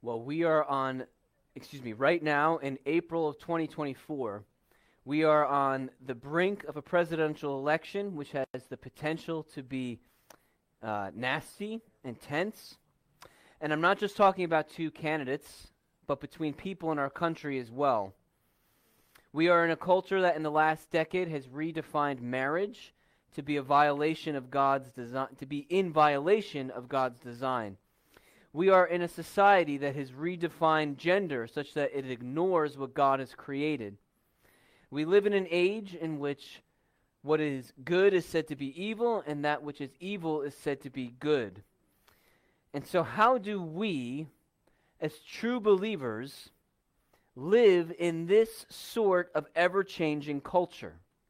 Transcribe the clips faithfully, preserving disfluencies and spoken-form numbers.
Well, we are on, excuse me, right now in April of twenty twenty-four, we are on the brink of a presidential election, which has the potential to be uh, nasty, intense. And I'm not just talking about two candidates, but between people in our country as well. We are in a culture that in the last decade has redefined marriage to be a violation of God's design, to be in violation of God's design. We are in a society that has redefined gender such that it ignores what God has created. We live in an age in which what is good is said to be evil, and that which is evil is said to be good. And so how do we, as true believers, live in this sort of ever-changing culture?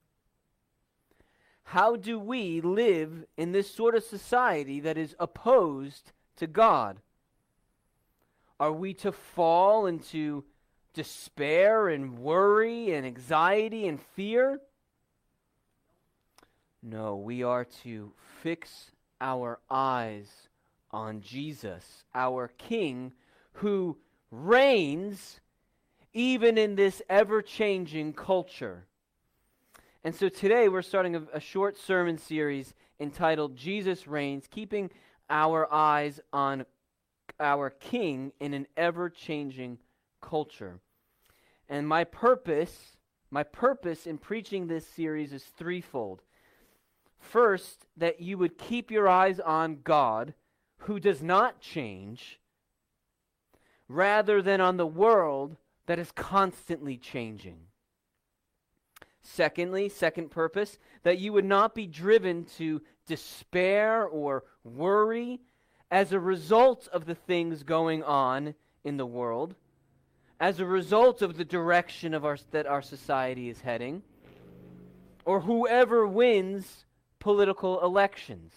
How do we live in this sort of society that is opposed to God? Are we to fall into despair and worry and anxiety and fear? No, we are to fix our eyes on Jesus, our King, who reigns even in this ever-changing culture. And so today we're starting a, a short sermon series entitled Jesus Reigns, keeping our eyes on our King in an ever-changing culture. And my purpose, my purpose in preaching this series is threefold. First, that you would keep your eyes on God, who does not change, rather than on the world that is constantly changing. Secondly, second purpose, that you would not be driven to despair or worry as a result of the things going on in the world, as a result of the direction of our that our society is heading, or whoever wins political elections.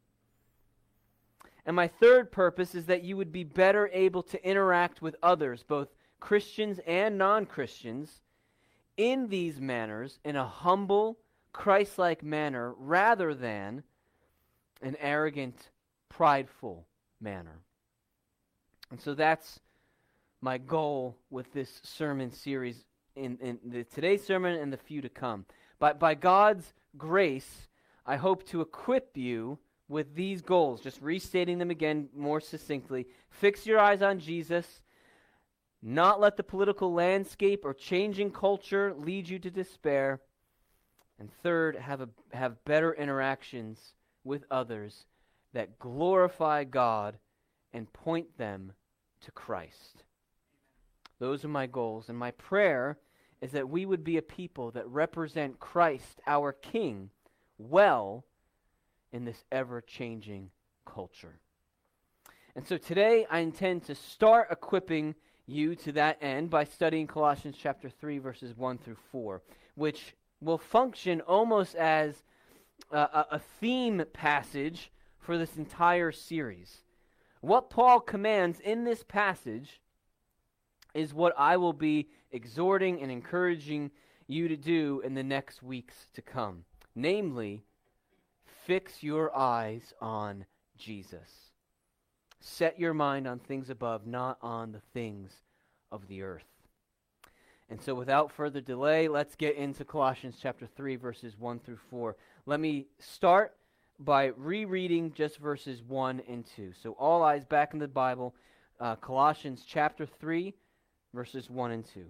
And my third purpose is that you would be better able to interact with others, both Christians and non-Christians, in these manners, in a humble, Christ-like manner, rather than an arrogant, prideful manner. And so that's my goal with this sermon series, in, in the, today's sermon and the few to come. But by God's grace, I hope to equip you with these goals, just restating them again more succinctly. Fix your eyes on Jesus. Not let the political landscape or changing culture lead you to despair. And third, have a, have better interactions with others that glorify God and point them to Christ. Those are my goals, and my prayer is that we would be a people that represent Christ, our King, well in this ever-changing culture. And so today I intend to start equipping you to that end by studying Colossians chapter three, verses one through four, which will function almost as a, a, a theme passage for this entire series. What Paul commands in this passage is what I will be exhorting and encouraging you to do in the next weeks to come. Namely, fix your eyes on Jesus. Set your mind on things above, not on the things of the earth. And so without further delay, let's get into Colossians chapter three, verses one through four. Let me start by rereading just verses one and two. So all eyes back in the Bible, uh, Colossians chapter three, verses one and two.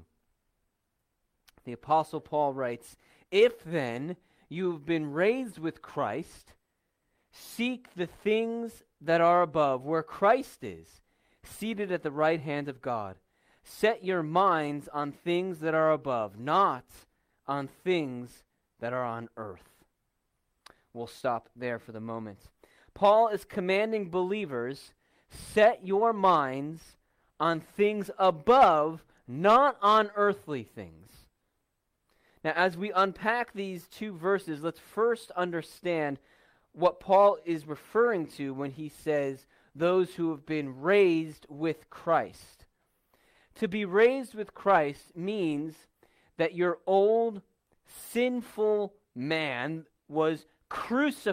The Apostle Paul writes, "If then you have been raised with Christ, seek the things that are above, where Christ is, seated at the right hand of God. Set your minds on things that are above, not on things that are on earth." We'll stop there for the moment. Paul is commanding believers, set your minds on things above, not on earthly things. Now, as we unpack these two verses, let's first understand what Paul is referring to when he says, those who have been raised with Christ. To be raised with Christ means that your old sinful man was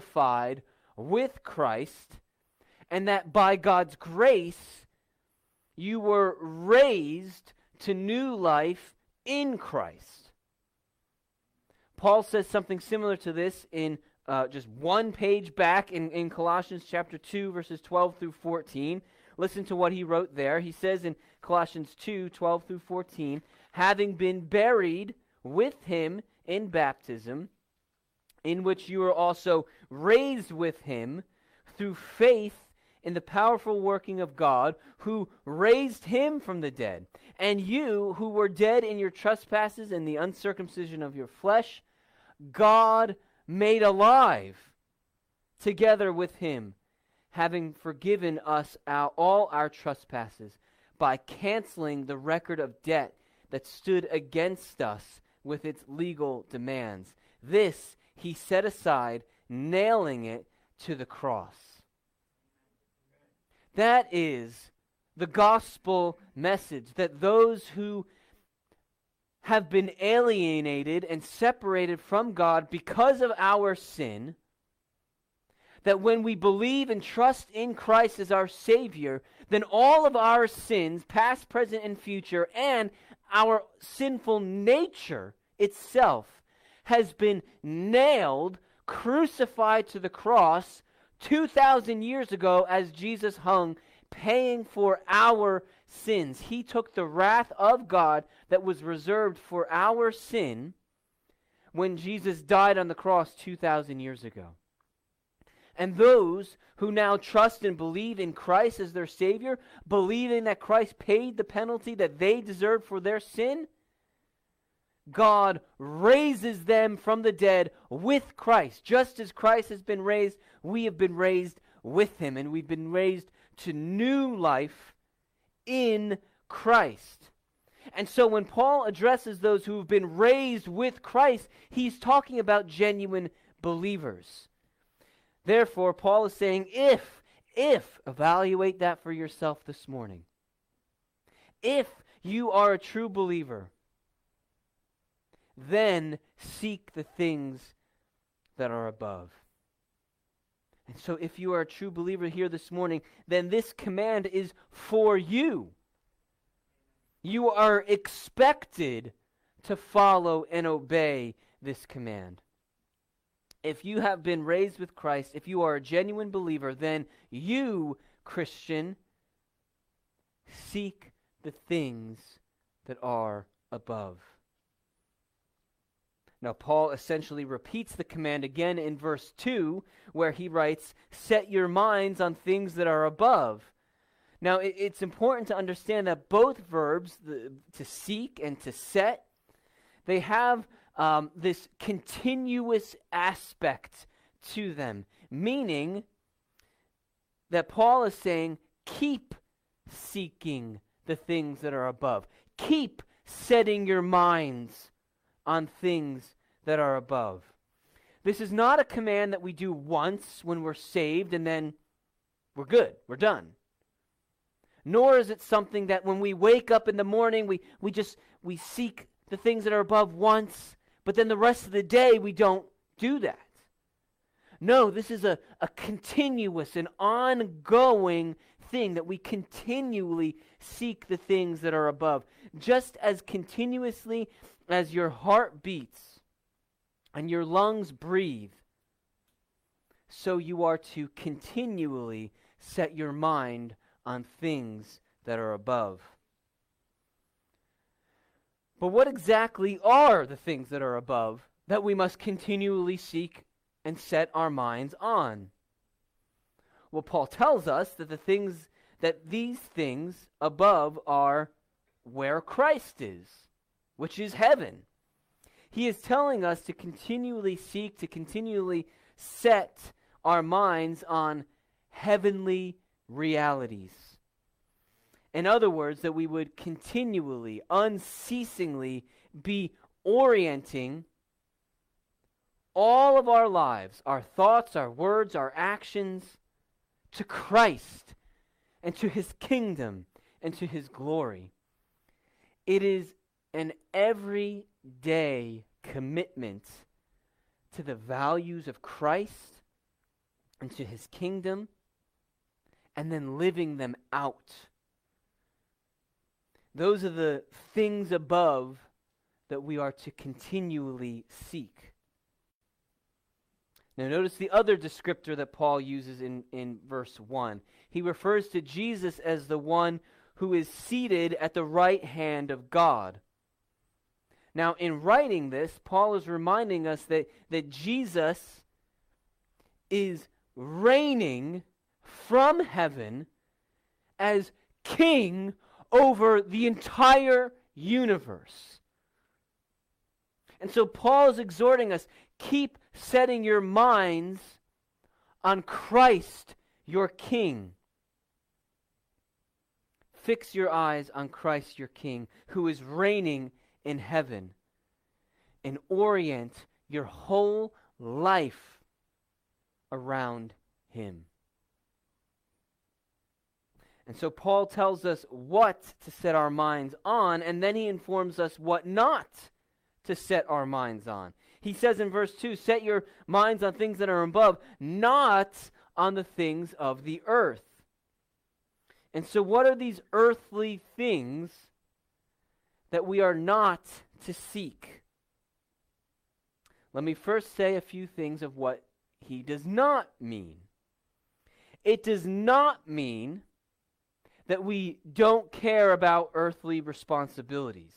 crucified with Christ, and that by God's grace, You were raised to new life in Christ. Paul says something similar to this in uh, just one page back in, in Colossians chapter two, verses twelve through fourteen. Listen to what he wrote there. He says in Colossians two, twelve through fourteen, having been buried with him in baptism, in which you were also raised with him through faith in the powerful working of God, who raised him from the dead. And you, who were dead in your trespasses and the uncircumcision of your flesh, God made alive together with him, having forgiven us our, all our trespasses by canceling the record of debt that stood against us with its legal demands. This he set aside, nailing it to the cross. That is the gospel message, that those who have been alienated and separated from God because of our sin, that when we believe and trust in Christ as our Savior, then all of our sins, past, present, and future, and our sinful nature itself has been nailed, crucified to the cross two thousand years ago as Jesus hung, paying for our sins. He took the wrath of God that was reserved for our sin when Jesus died on the cross two thousand years ago. And those who now trust and believe in Christ as their Savior, believing that Christ paid the penalty that they deserved for their sin, God raises them from the dead with Christ. Just as Christ has been raised, we have been raised with him, and we've been raised to new life in Christ. And so when Paul addresses those who have been raised with Christ, he's talking about genuine believers. Therefore, Paul is saying, if, if, evaluate that for yourself this morning. If you are a true believer, then seek the things that are above. And so if you are a true believer here this morning, then this command is for you. You are expected to follow and obey this command. If you have been raised with Christ, if you are a genuine believer, then you, Christian, seek the things that are above. Now, Paul essentially repeats the command again in verse two, where he writes, set your minds on things that are above. Now, it, it's important to understand that both verbs, the, to seek and to set, they have um, this continuous aspect to them, meaning that Paul is saying, keep seeking the things that are above. Keep setting your minds on things that are above. This is not a command that we do once when we're saved and then we're good, we're done. Nor is it something that when we wake up in the morning, we, we just, we seek the things that are above once, but then the rest of the day we don't do that. No, this is a, a continuous and ongoing thing that we continually seek the things that are above. Just as continuously as your heart beats and your lungs breathe, so you are to continually set your mind on things that are above. But what exactly are the things that are above that we must continually seek and set our minds on? Well, Paul tells us that the things that these things above are where Christ is, which is heaven. He is telling us to continually seek, to continually set our minds on heavenly realities. In other words, that we would continually, unceasingly be orienting all of our lives, our thoughts, our words, our actions, to Christ and to his kingdom and to his glory. It is an everyday commitment to the values of Christ and to his kingdom, and then living them out Those are the things above that we are to continually seek. Now notice the other descriptor that Paul uses in, in verse one. He refers to Jesus as the one who is seated at the right hand of God. Now in writing this, Paul is reminding us that, that Jesus is reigning from heaven as king over the entire universe. And so Paul is exhorting us, keep setting your minds on Christ, your King. Fix your eyes on Christ, your King, who is reigning in heaven, and orient your whole life around him. And so Paul tells us what to set our minds on, and then he informs us what not to set our minds on. He says in verse two, set your minds on things that are above, not on the things of the earth. And so what are these earthly things that we are not to seek? Let me first say a few things of what he does not mean. It does not mean that we don't care about earthly responsibilities.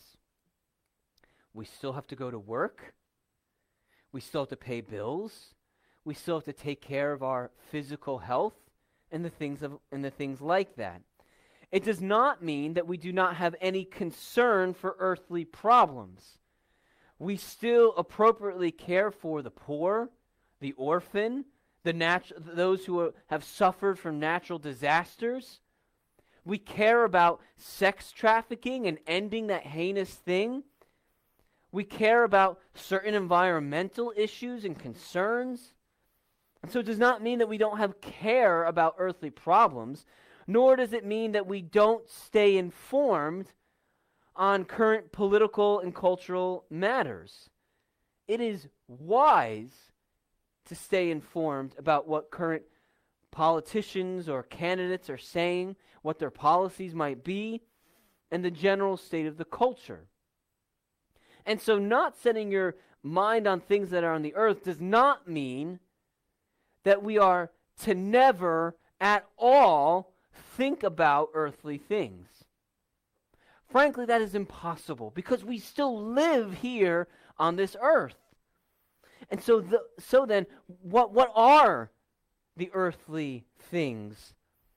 We still have to go to work. We still have to pay bills. We still have to take care of our physical health and the things of and the things like that. It does not mean that we do not have any concern for earthly problems. We still appropriately care for the poor, the orphan, the natu- those who are, have suffered from natural disasters. We care about sex trafficking and ending that heinous thing. We care about certain environmental issues and concerns. And so it does not mean that we don't have care about earthly problems, nor does it mean that we don't stay informed on current political and cultural matters. It is wise to stay informed about what current politicians or candidates are saying, what their policies might be, and the general state of the culture. And so not setting your mind on things that are on the earth does not mean that we are to never at all think about earthly things. Frankly, that is impossible because we still live here on this earth. And so the, so then, what, what are the earthly things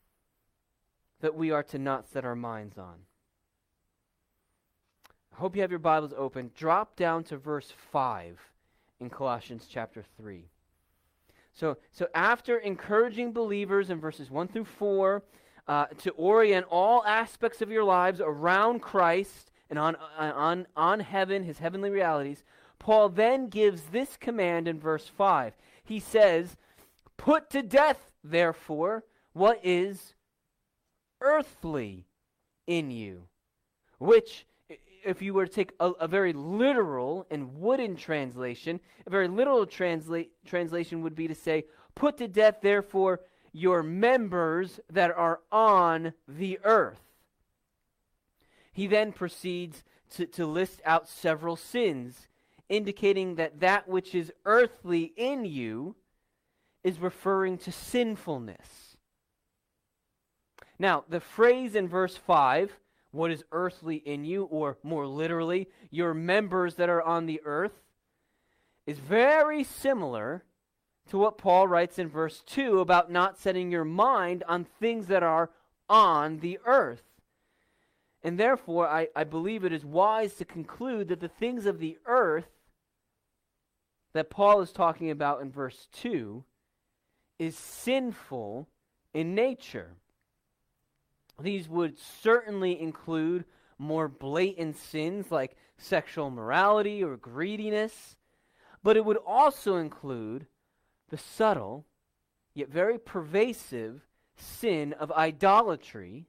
that we are to not set our minds on? I hope you have your Bibles open. Drop down to verse five in Colossians chapter three. So, so after encouraging believers in verses one through four uh, to orient all aspects of your lives around Christ and on, on, on heaven, his heavenly realities, Paul then gives this command in verse five. He says, put to death, therefore, what is earthly in you, which, if you were to take a, a very literal and wooden translation, a very literal transla- translation would be to say, put to death, therefore, your members that are on the earth. He then proceeds to, to list out several sins, indicating that that which is earthly in you is referring to sinfulness. Now, the phrase in verse five, what is earthly in you, or more literally, your members that are on the earth, is very similar to what Paul writes in verse two about not setting your mind on things that are on the earth. And therefore, I, I believe it is wise to conclude that the things of the earth that Paul is talking about in verse two is sinful in nature. These would certainly include more blatant sins like sexual immorality or greediness, but it would also include the subtle, yet very pervasive sin of idolatry,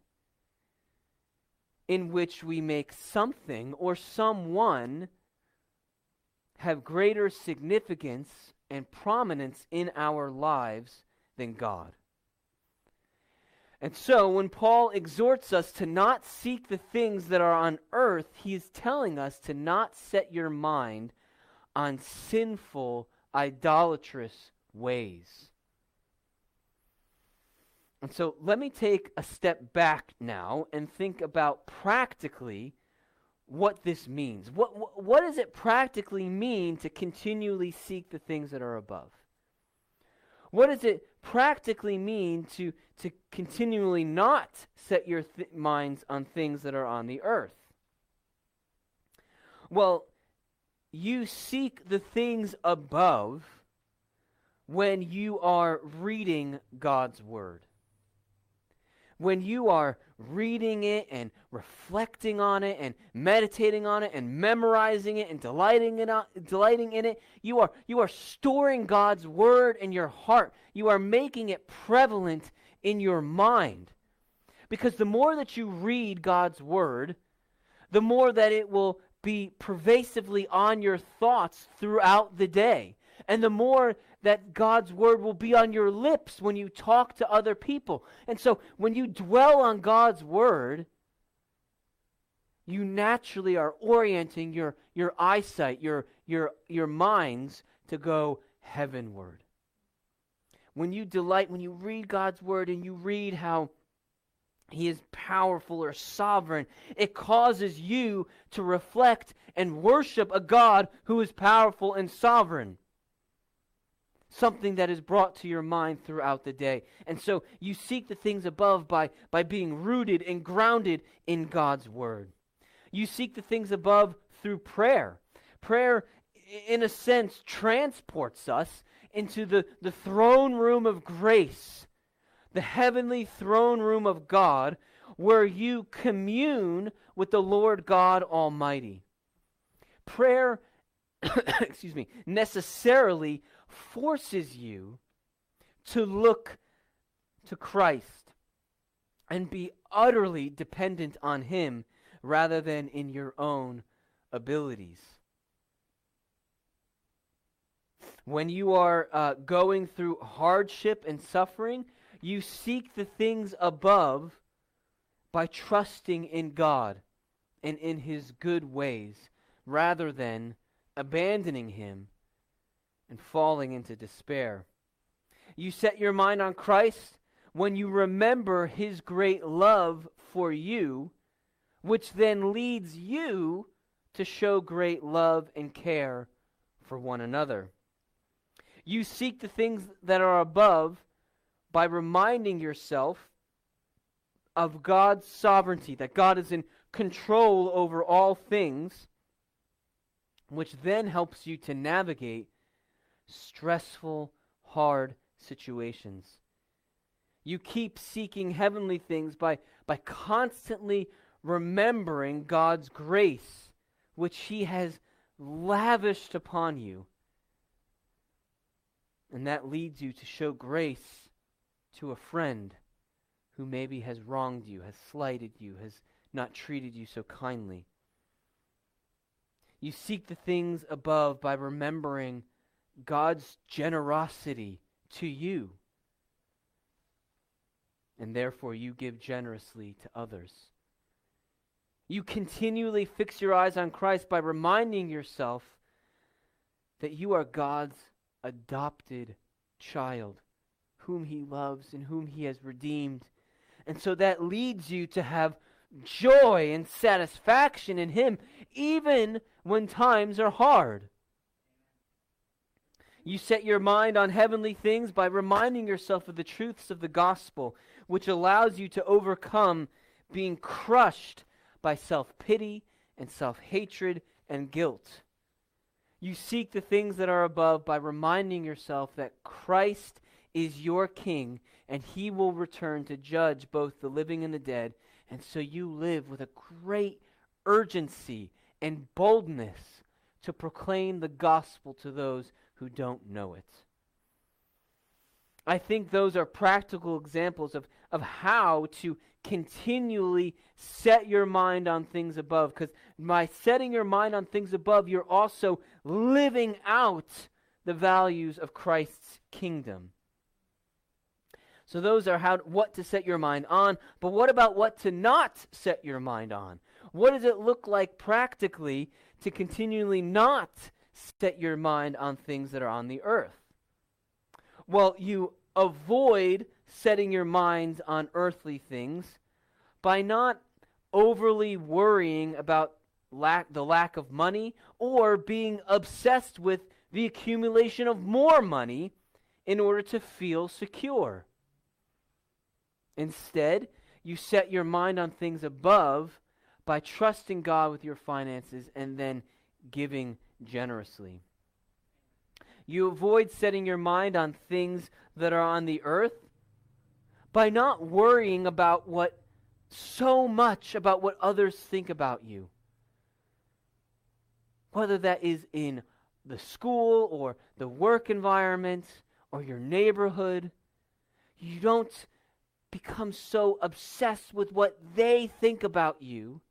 in which we make something or someone have greater significance and prominence in our lives than God. And so when Paul exhorts us to not seek the things that are on earth, he is telling us to not set your mind on sinful, idolatrous ways. And so let me take a step back now and think about practically what this means. What, what, what does it practically mean to continually seek the things that are above? What does it practically mean to, to continually not set your th- minds on things that are on the earth? Well, you seek the things above when you are reading God's Word. When you are reading it and reflecting on it and meditating on it and memorizing it and delighting in it, delighting in it, you are, you are storing God's Word in your heart. You are making it prevalent in your mind. Because the more that you read God's Word, the more that it will be pervasively on your thoughts throughout the day. And the more that God's Word will be on your lips when you talk to other people. And so when you dwell on God's Word, you naturally are orienting your, your eyesight, your, your, your minds to go heavenward. When you delight, when you read God's Word and you read how He is powerful or sovereign, it causes you to reflect and worship a God who is powerful and sovereign. Something that is brought to your mind throughout the day. And so you seek the things above by, by being rooted and grounded in God's Word. You seek the things above through prayer. Prayer, in a sense, transports us into the, the throne room of grace, the heavenly throne room of God, where you commune with the Lord God Almighty. Prayer, excuse me, necessarily forces you to look to Christ and be utterly dependent on Him rather than in your own abilities. When you are uh, going through hardship and suffering, you seek the things above by trusting in God and in His good ways rather than abandoning Him and falling into despair. You set your mind on Christ when you remember His great love for you, which then leads you to show great love and care for one another. You seek the things that are above by reminding yourself of God's sovereignty, that God is in control over all things, which then helps you to navigate stressful, hard situations. You keep seeking heavenly things by, by constantly remembering God's grace, which He has lavished upon you. And that leads you to show grace to a friend who maybe has wronged you, has slighted you, has not treated you so kindly. You seek the things above by remembering God's generosity to you. And therefore you give generously to others. You continually fix your eyes on Christ by reminding yourself that you are God's adopted child, whom He loves and whom He has redeemed. And so that leads you to have joy and satisfaction in Him, even when times are hard. You set your mind on heavenly things by reminding yourself of the truths of the gospel, which allows you to overcome being crushed by self-pity and self-hatred and guilt. You seek the things that are above by reminding yourself that Christ is your King and He will return to judge both the living and the dead. And so you live with a great urgency and boldness to proclaim the gospel to those who don't know it. I think those are practical examples of, of how to continually set your mind on things above, because by setting your mind on things above, you're also living out the values of Christ's kingdom. So those are how what to set your mind on. But what about what to not set your mind on? What does it look like practically to continually not set your mind on things that are on the earth? Well, you avoid setting your minds on earthly things by not overly worrying about lack, the lack of money, or being obsessed with the accumulation of more money in order to feel secure. Instead, you set your mind on things above by trusting God with your finances and then giving generously. You avoid setting your mind on things that are on the earth by not worrying about what so much about what others think about you. Whether that is in the school or the work environment or your neighborhood, you don't become so obsessed with what they think about you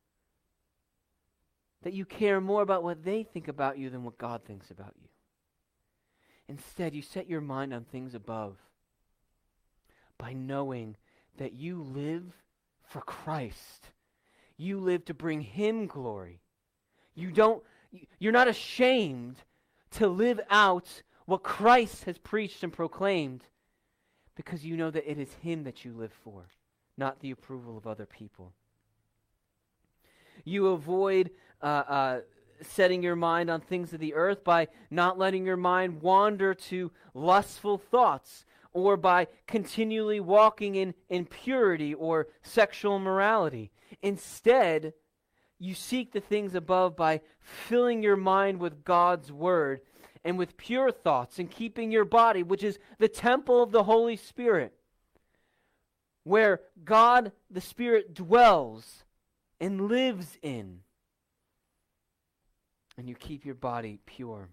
that you care more about what they think about you than what God thinks about you. Instead, you set your mind on things above by knowing that you live for Christ. You live to bring Him glory. You don't, you're not ashamed to live out what Christ has preached and proclaimed, because you know that it is Him that you live for, not the approval of other people. You avoid uh, uh, setting your mind on things of the earth by not letting your mind wander to lustful thoughts, or by continually walking in impurity or sexual immorality. Instead, you seek the things above by filling your mind with God's Word and with pure thoughts, and keeping your body, which is the temple of the Holy Spirit, where God the Spirit dwells and lives in. And you keep your body pure.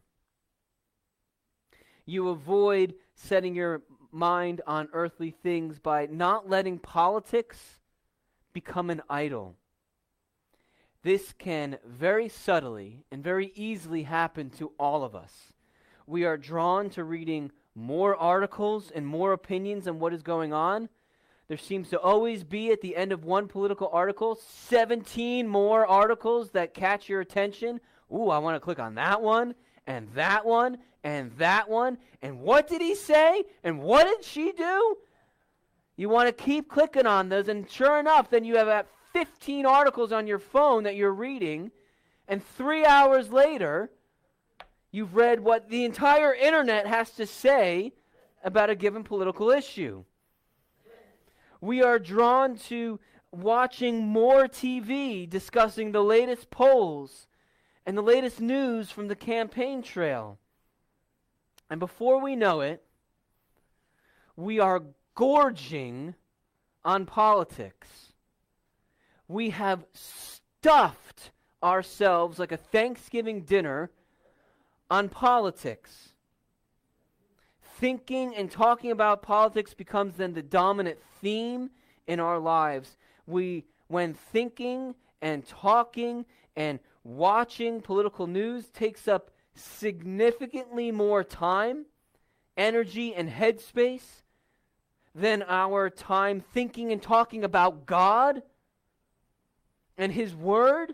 You avoid setting your mind on earthly things by not letting politics become an idol. This can very subtly and very easily happen to all of us. We are drawn to reading more articles and more opinions on what is going on. There seems to always be, at the end of one political article, seventeen more articles that catch your attention. Ooh, I want to click on that one, and that one, and that one. And what did he say? And what did she do? You want to keep clicking on those, and sure enough, then you have about fifteen articles on your phone that you're reading, and three hours later, you've read what the entire internet has to say about a given political issue. We are drawn to watching more T V, discussing the latest polls and the latest news from the campaign trail. And before we know it, we are gorging on politics. We have stuffed ourselves like a Thanksgiving dinner on politics. Thinking and talking about politics becomes then the dominant theme in our lives. We, when thinking and talking and watching political news takes up significantly more time, energy, and headspace than our time thinking and talking about God and His Word,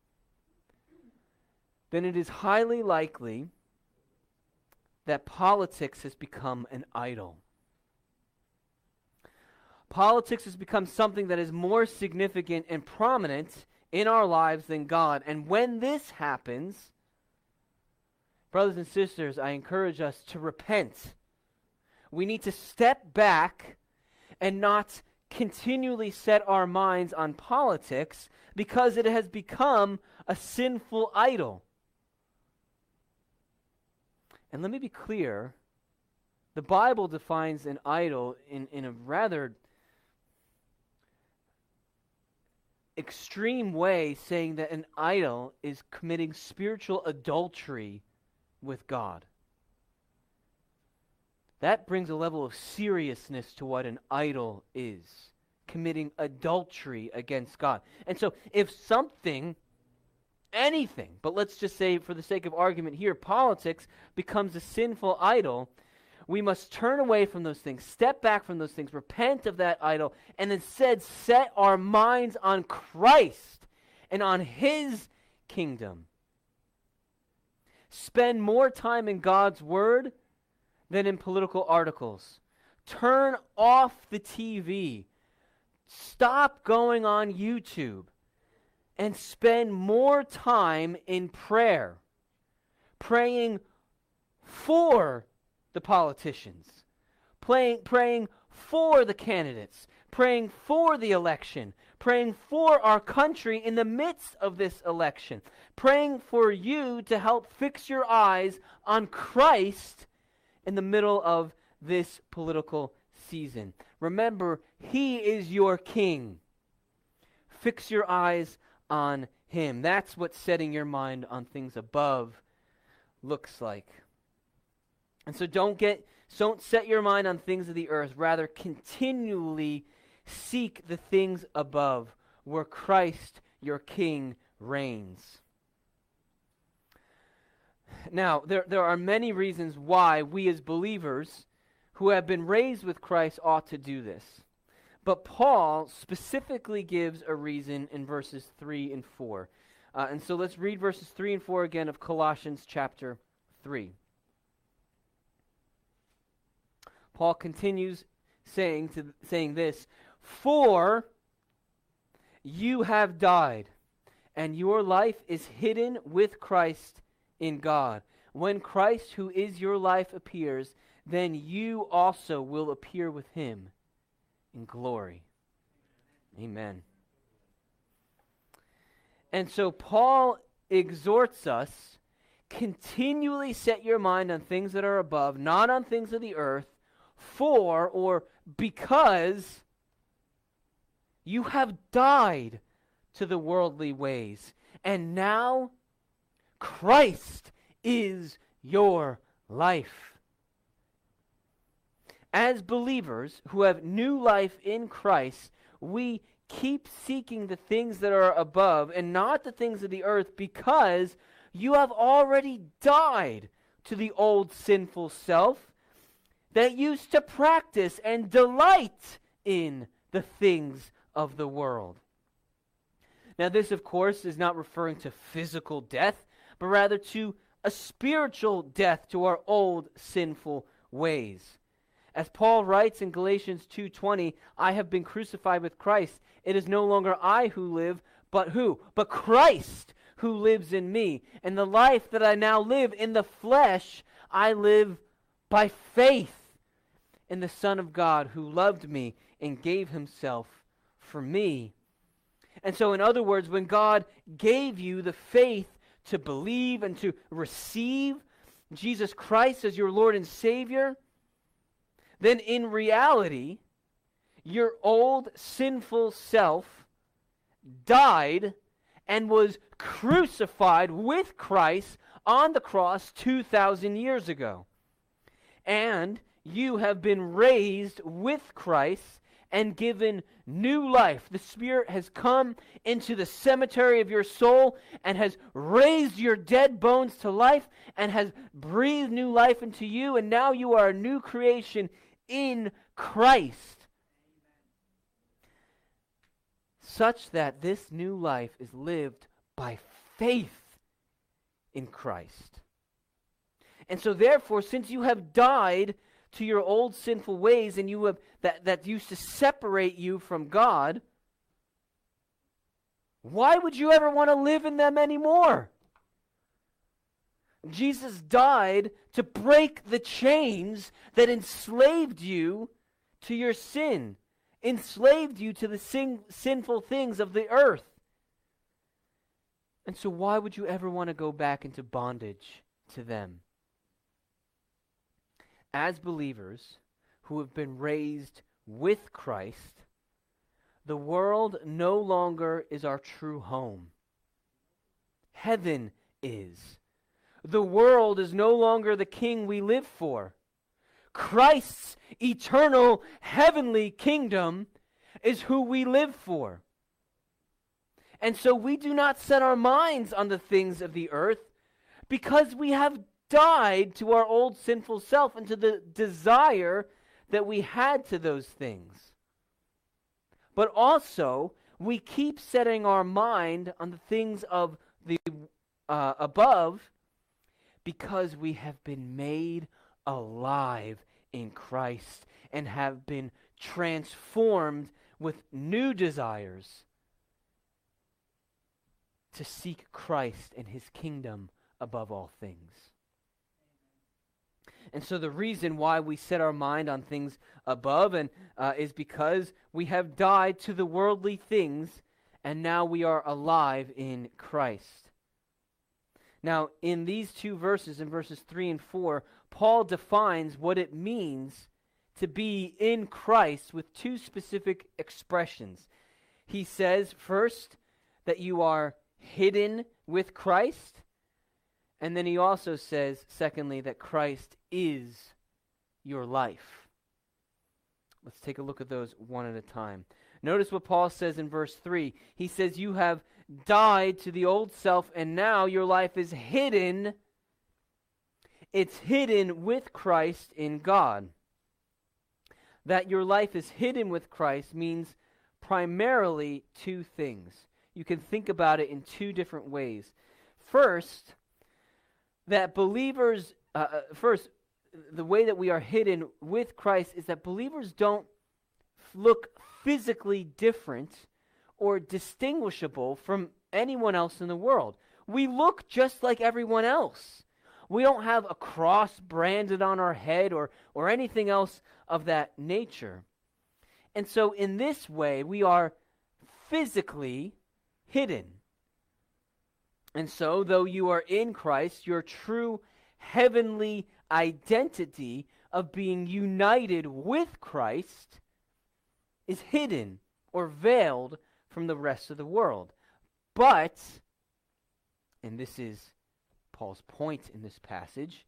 then it is highly likely that politics has become an idol. Politics has become something that is more significant and prominent in our lives than God. And when this happens, brothers and sisters, I encourage us to repent. We need to step back and not continually set our minds on politics, because it has become a sinful idol. And let me be clear, the Bible defines an idol in, in a rather extreme way, saying that an idol is committing spiritual adultery with God. That brings a level of seriousness to what an idol is, committing adultery against God. And so if something, anything, but let's just say for the sake of argument here, politics becomes a sinful idol, We must turn away from those things, step back from those things, repent of that idol, and instead set our minds on Christ and on His kingdom. Spend more time in God's Word than in political articles. Turn off the T V. Stop going on YouTube and spend more time in prayer, praying for the politicians, praying, praying for the candidates, praying for the election, praying for our country in the midst of this election, praying for you to help fix your eyes on Christ in the middle of this political season. Remember, He is your King. Fix your eyes on Him. That's what setting your mind on things above looks like. And so don't get, don't set your mind on things of the earth. Rather, continually seek the things above, where Christ, your King, reigns. Now, there, there are many reasons why we as believers who have been raised with Christ ought to do this. But Paul specifically gives a reason in verses three and four. Uh, and so let's read verses three and four again of Colossians chapter three. Paul continues saying to saying this, "For you have died, and your life is hidden with Christ in God. When Christ, who is your life, appears, then you also will appear with Him in glory." Amen. And so Paul exhorts us, continually set your mind on things that are above, not on things of the earth, for or because you have died to the worldly ways, and now Christ is your life. As believers who have new life in Christ, we keep seeking the things that are above and not the things of the earth, because you have already died to the old sinful self that used to practice and delight in the things of the world. Now, this, of course, is not referring to physical death, but rather to a spiritual death to our old sinful ways. As Paul writes in Galatians two twenty, "I have been crucified with Christ. It is no longer I who live, but who? But Christ who lives in me. And the life that I now live in the flesh, I live by faith in the Son of God who loved me and gave Himself for me." And so, in other words, when God gave you the faith to believe and to receive Jesus Christ as your Lord and Savior, then in reality, your old sinful self died and was crucified with Christ on the cross two thousand years ago. And you have been raised with Christ and given new life. The Spirit has come into the cemetery of your soul and has raised your dead bones to life and has breathed new life into you, and now you are a new creation in Christ. Such that this new life is lived by faith in Christ. And so therefore, since you have died to your old sinful ways and you have that, that used to separate you from God, why would you ever want to live in them anymore? Jesus died to break the chains that enslaved you to your sin, enslaved you to the sin, sinful things of the earth. And so why would you ever want to go back into bondage to them? As believers who have been raised with Christ, the world no longer is our true home. Heaven is. The world is no longer the king we live for. Christ's eternal heavenly kingdom is who we live for. And so we do not set our minds on the things of the earth because we have died to our old sinful self and to the desire that we had to those things. But also, we keep setting our mind on the things of the uh, above because we have been made alive in Christ and have been transformed with new desires to seek Christ and his kingdom above all things. And so the reason why we set our mind on things above and uh, is because we have died to the worldly things and now we are alive in Christ. Now, in these two verses, in verses three and four, Paul defines what it means to be in Christ with two specific expressions. He says, first, that you are hidden with Christ. And then he also says, secondly, that Christ is your life. Let's take a look at those one at a time. Notice what Paul says in verse three. He says, you have died to the old self, and now your life is hidden. It's hidden with Christ in God. That your life is hidden with Christ means primarily two things. You can think about it in two different ways. First, that believers, uh, first, the way that we are hidden with Christ is that believers don't look physically different or distinguishable from anyone else in the world. We look just like everyone else. We don't have a cross branded on our head or, or anything else of that nature. And so in this way, we are physically hidden. And so, though you are in Christ, your true heavenly identity of being united with Christ is hidden or veiled from the rest of the world. But, and this is Paul's point in this passage,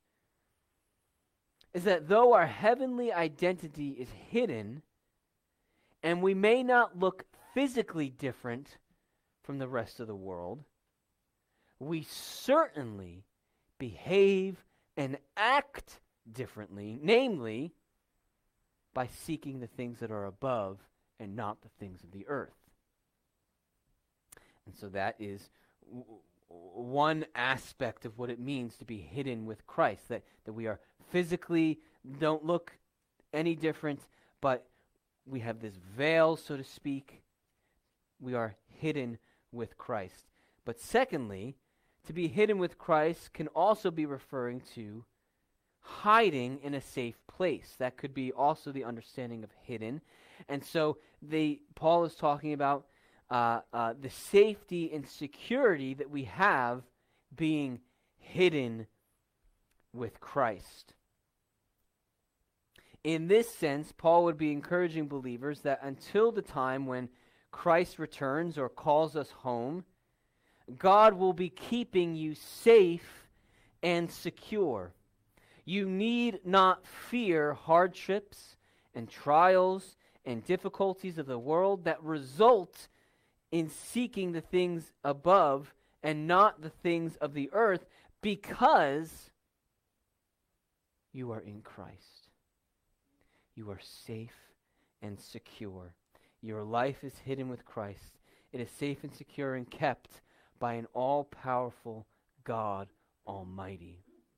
is that though our heavenly identity is hidden, and we may not look physically different from the rest of the world, we certainly behave and act differently, namely by seeking the things that are above and not the things of the earth. And so that is w- one aspect of what it means to be hidden with Christ, that, that we are physically, don't look any different, but we have this veil, so to speak. We are hidden with Christ. But secondly, to be hidden with Christ can also be referring to hiding in a safe place. That could be also the understanding of hidden. And so they, Paul is talking about uh, uh, the safety and security that we have being hidden with Christ. In this sense, Paul would be encouraging believers that until the time when Christ returns or calls us home, God will be keeping you safe and secure. You need not fear hardships and trials and difficulties of the world that result in seeking the things above and not the things of the earth, because you are in Christ. You are safe and secure. Your life is hidden with Christ. It is safe and secure and kept by an all-powerful God Almighty.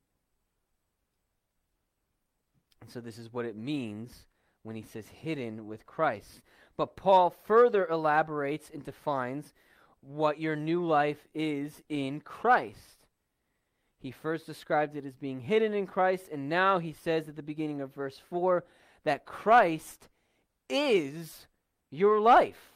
And so this is what it means when he says hidden with Christ. But Paul further elaborates and defines what your new life is in Christ. He first described it as being hidden in Christ, and now he says at the beginning of verse four that Christ is your life.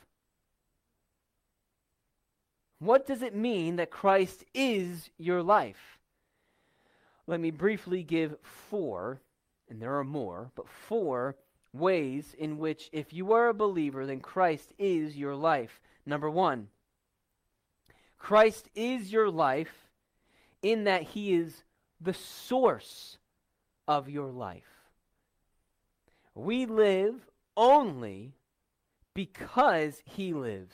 What does it mean that Christ is your life? Let me briefly give four, and there are more, but four ways in which if you are a believer, then Christ is your life. Number one, Christ is your life in that he is the source of your life. We live only because he lives.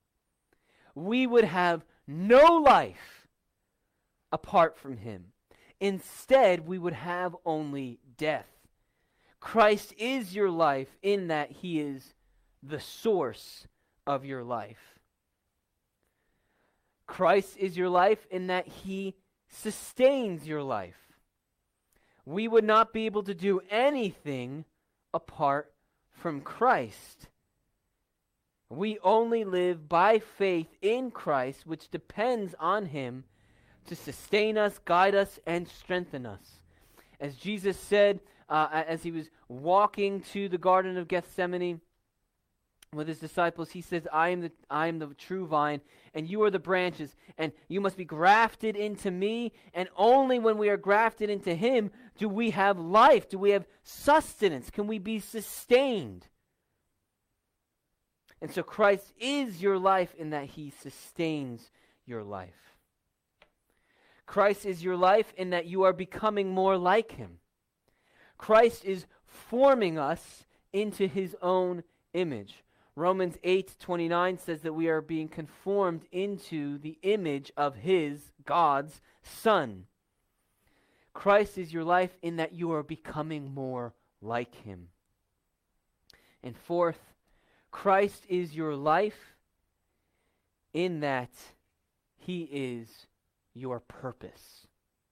We would have no life apart from him. Instead, we would have only death. Christ is your life in that he is the source of your life. Christ is your life in that he sustains your life. We would not be able to do anything apart from Christ. We only live by faith in Christ, which depends on him to sustain us, guide us, and strengthen us. As Jesus said, uh, as he was walking to the Garden of Gethsemane with his disciples, he says, I am the I am the true vine, and you are the branches, and you must be grafted into me, and only when we are grafted into him do we have life, do we have sustenance, can we be sustained. And so Christ is your life in that he sustains your life. Christ is your life in that you are becoming more like him. Christ is forming us into his own image. Romans eight twenty-nine says that we are being conformed into the image of his, God's, Son. Christ is your life in that you are becoming more like him. And fourth, Christ is your life in that he is your purpose.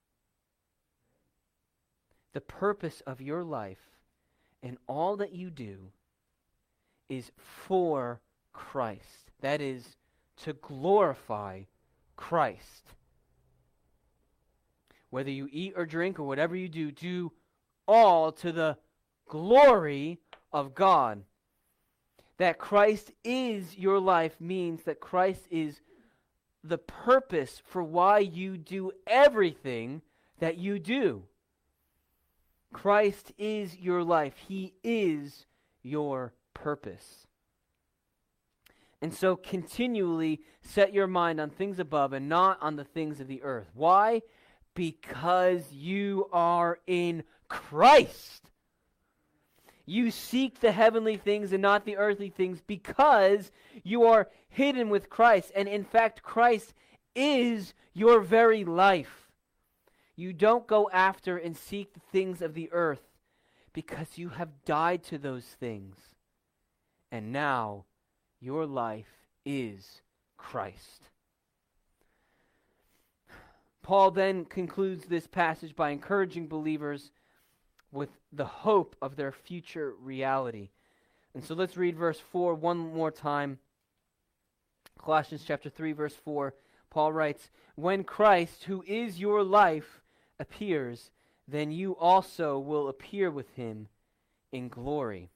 The purpose of your life and all that you do is for Christ. That is, to glorify Christ. Whether you eat or drink or whatever you do, do all to the glory of God. That Christ is your life means that Christ is the purpose for why you do everything that you do. Christ is your life. He is your purpose. And so continually set your mind on things above and not on the things of the earth. Why? Because you are in Christ. You seek the heavenly things and not the earthly things because you are hidden with Christ. And in fact, Christ is your very life. You don't go after and seek the things of the earth because you have died to those things. And now your life is Christ. Paul then concludes this passage by encouraging believers with the hope of their future reality. And so let's read verse four one more time. Colossians chapter three, verse four. Paul writes, when Christ, who is your life, appears, then you also will appear with him in glory.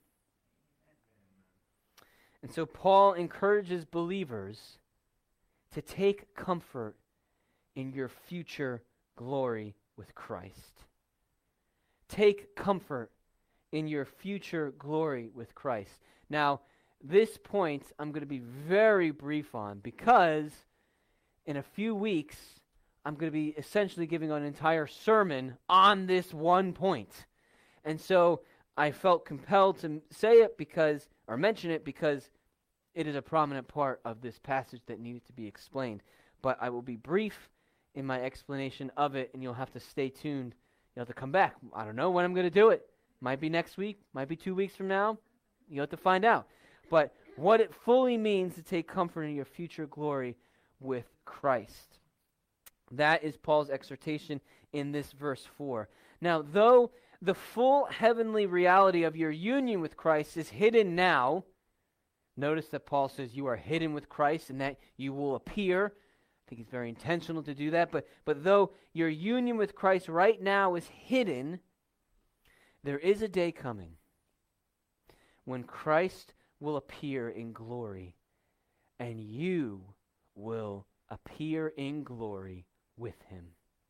And so Paul encourages believers to take comfort in your future glory with Christ. Take comfort in your future glory with Christ. Now, this point I'm going to be very brief on because in a few weeks I'm going to be essentially giving an entire sermon on this one point. And so I felt compelled to say it because, or mention it because it is a prominent part of this passage that needed to be explained. But I will be brief in my explanation of it, and you'll have to stay tuned. You'll have to come back. I don't know when I'm going to do it. Might be next week, might be two weeks from now. You'll have to find out. But what it fully means to take comfort in your future glory with Christ. That is Paul's exhortation in this verse four. Now, though the full heavenly reality of your union with Christ is hidden now, notice that Paul says you are hidden with Christ and that you will appear. I think he's very intentional to do that. But, but though your union with Christ right now is hidden, there is a day coming when Christ will appear in glory and you will appear in glory with him.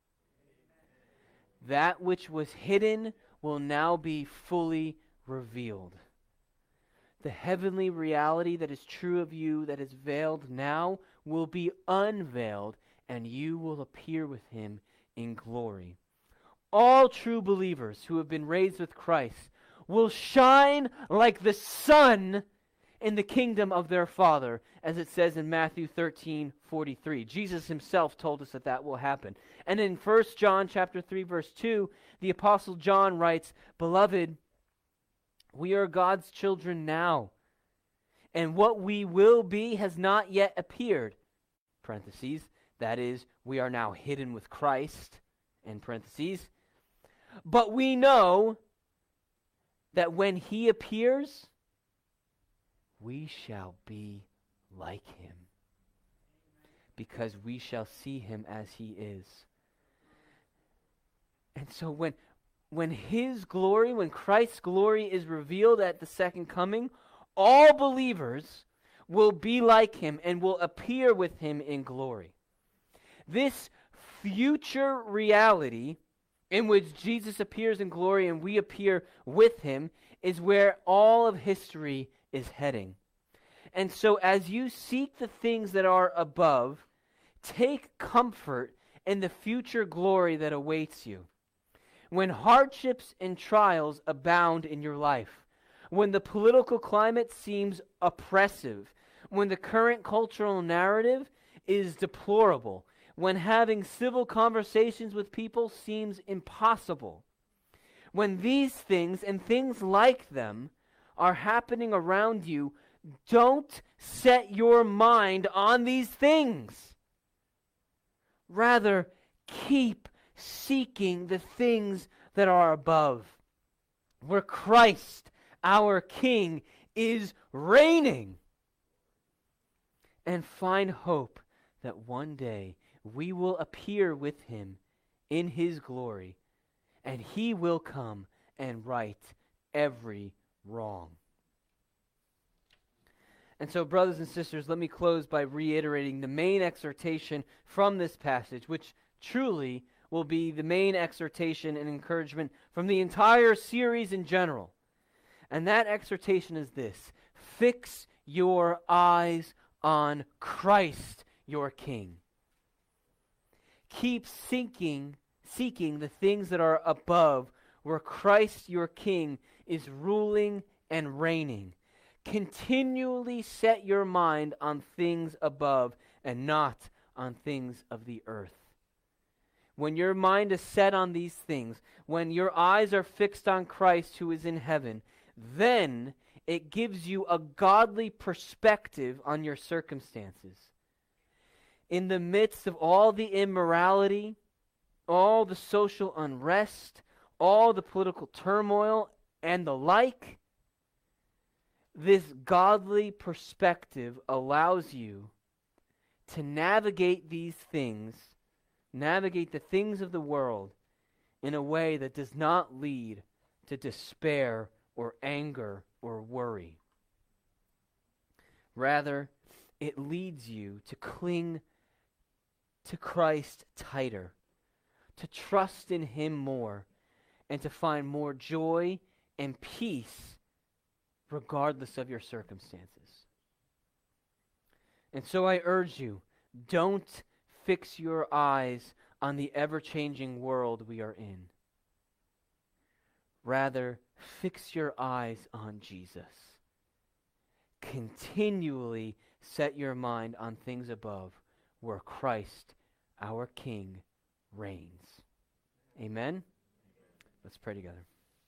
That which was hidden will now be fully revealed. The heavenly reality that is true of you, that is veiled now, will be unveiled, and you will appear with him in glory. All true believers who have been raised with Christ will shine like the sun in the kingdom of their Father, as it says in Matthew thirteen forty-three. Jesus himself told us that that will happen. And in First John chapter three, verse two, the Apostle John writes, "Beloved, we are God's children now, and what we will be has not yet appeared." Parentheses, that is, we are now hidden with Christ, in parentheses. "But we know that when he appears, we shall be like him, because we shall see him as he is." And so when, when his glory, when Christ's glory is revealed at the second coming, all believers will be like him and will appear with him in glory. This future reality in which Jesus appears in glory and we appear with him is where all of history is heading. And so as you seek the things that are above, take comfort in the future glory that awaits you. When hardships and trials abound in your life, when the political climate seems oppressive, when the current cultural narrative is deplorable, when having civil conversations with people seems impossible, when these things and things like them are happening around you, don't set your mind on these things. Rather, keep seeking the things that are above, where Christ, our King, is reigning. And find hope that one day we will appear with him in his glory, and he will come and right every wrong. And so, brothers and sisters, let me close by reiterating the main exhortation from this passage, which truly will be the main exhortation and encouragement from the entire series in general. And that exhortation is this: fix your eyes on Christ, your King. Keep seeking, seeking the things that are above, where Christ, your King, is ruling and reigning. Continually set your mind on things above and not on things of the earth. When your mind is set on these things, when your eyes are fixed on Christ who is in heaven, then it gives you a godly perspective on your circumstances. In the midst of all the immorality, all the social unrest, all the political turmoil, and the like, this godly perspective allows you to navigate these things, navigate the things of the world in a way that does not lead to despair or anger or worry. Rather, it leads you to cling to Christ tighter, to trust in him more, and to find more joy and peace regardless of your circumstances. And so I urge you, don't fix your eyes on the ever-changing world we are in. Rather, fix your eyes on Jesus. Continually set your mind on things above, where Christ, our King, reigns. Amen? Let's pray together.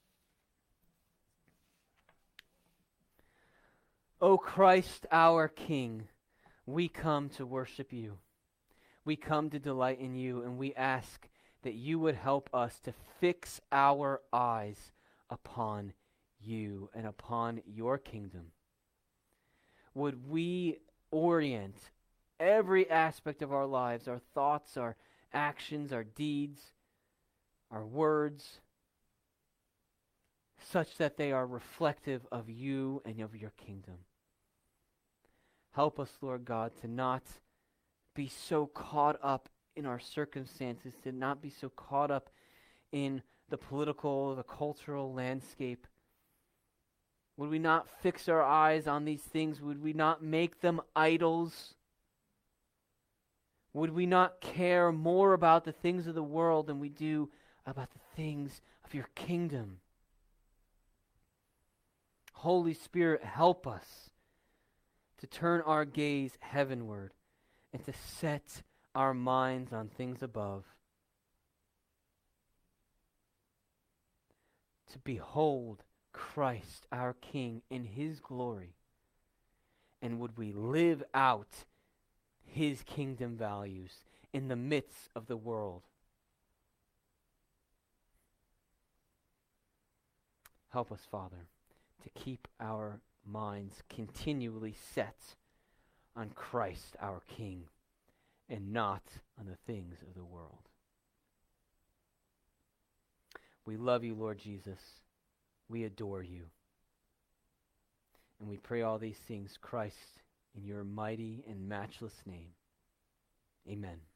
O Christ, our King, we come to worship you. We come to delight in you, and we ask that you would help us to fix our eyes upon you and upon your kingdom. Would we orient every aspect of our lives, our thoughts, our actions, our deeds, our words, such that they are reflective of you and of your kingdom. Help us, Lord God, to not be so caught up in our circumstances, to not be so caught up in the political, the cultural landscape. Would we not fix our eyes on these things? Would we not make them idols? Would we not care more about the things of the world than we do about the things of your kingdom? Holy Spirit, help us to turn our gaze heavenward, and to set our minds on things above, to behold Christ our King in his glory. And would we live out his kingdom values in the midst of the world? Help us, Father, to keep our minds continually set on Christ our King and not on the things of the world. We love you, Lord Jesus. We adore you. And we pray all these things, Christ, in your mighty and matchless name. Amen.